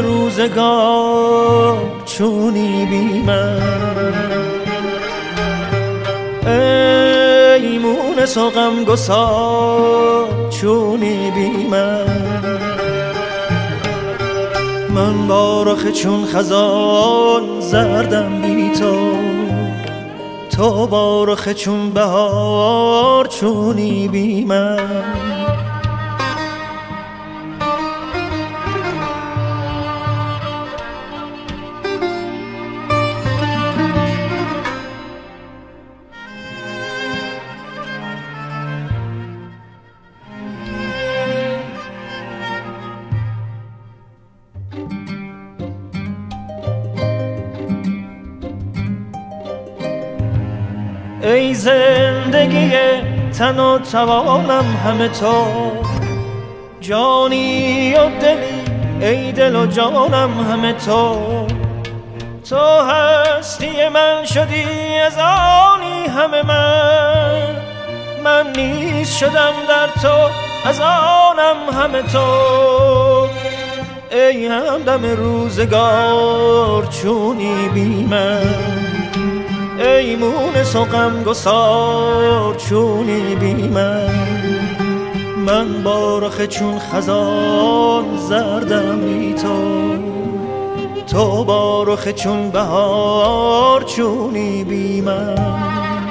روزگار چونی بی من، ای مونس و غمگسار چونی بی من با رخ چون خزان زردم بی تو با رخ چون بهار چونی بی من. ای زندگی تن و توانم همه تو، جانی و دلی ای دل و جانم همه تو هستی من شدی از آنی همه من نیز شدم در تو از آنم همه تو. ای همدم روزگار چونی بی من، ای مونس و غمگسار چونی بی من با رخ چون خزان زردم بی تو با رخ چون بهار چونی بی من.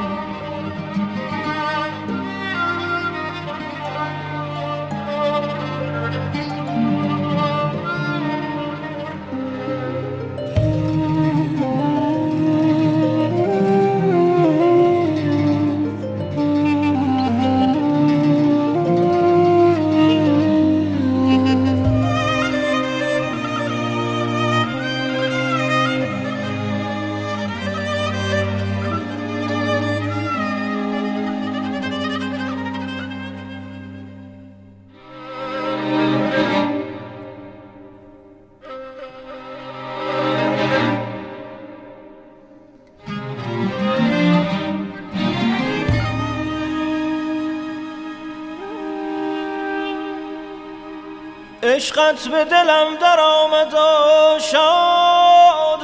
عشقت به دلم در آمد و شاد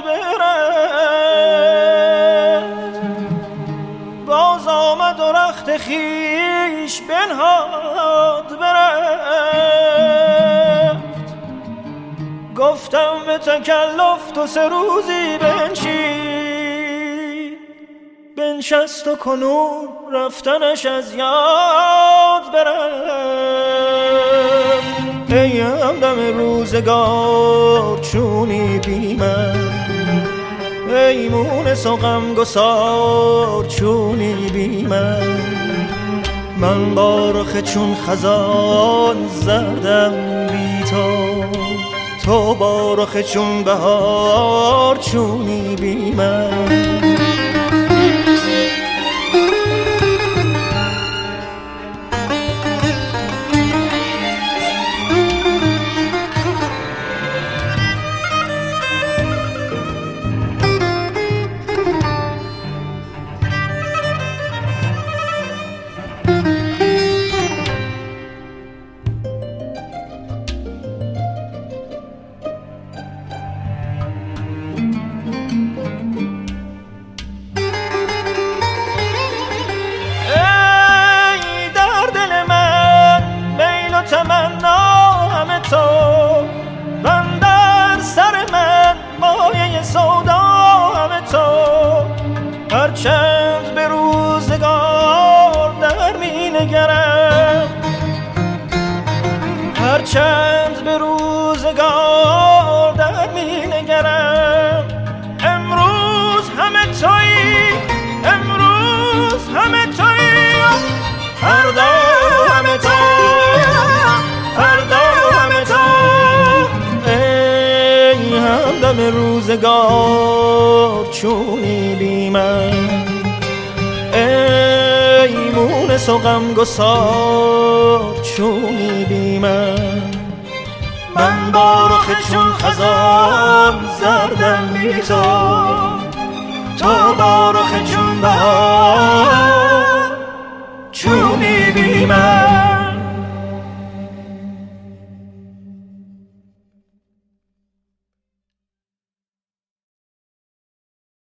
برفت، باز آمد و رخت خیش بنهاد برفت. گفتم به تکلف تو 3 روزی بنشست و کنون رفتنش از یاد برفت. ای همدم روزگار چونی بی من، ای مونس و غمگسار چونی بی من با رخ چون خزان زردم بی تو با رخ چون بهار چونی بی من. تمنا همه تو، بندر سر من مایه سودا همه تو. هرچند به روزگار در می نگرم، هرچند به روزگار در می نگرم. امروز همه تویی، امروز همه تویی، فردا همه تو، فردا همه تو. ای همدم روزگار چونی بی من، ای مونس و غمگسار چونی بی من با رخ چون خزان زردم بی تو با رخ چون بهار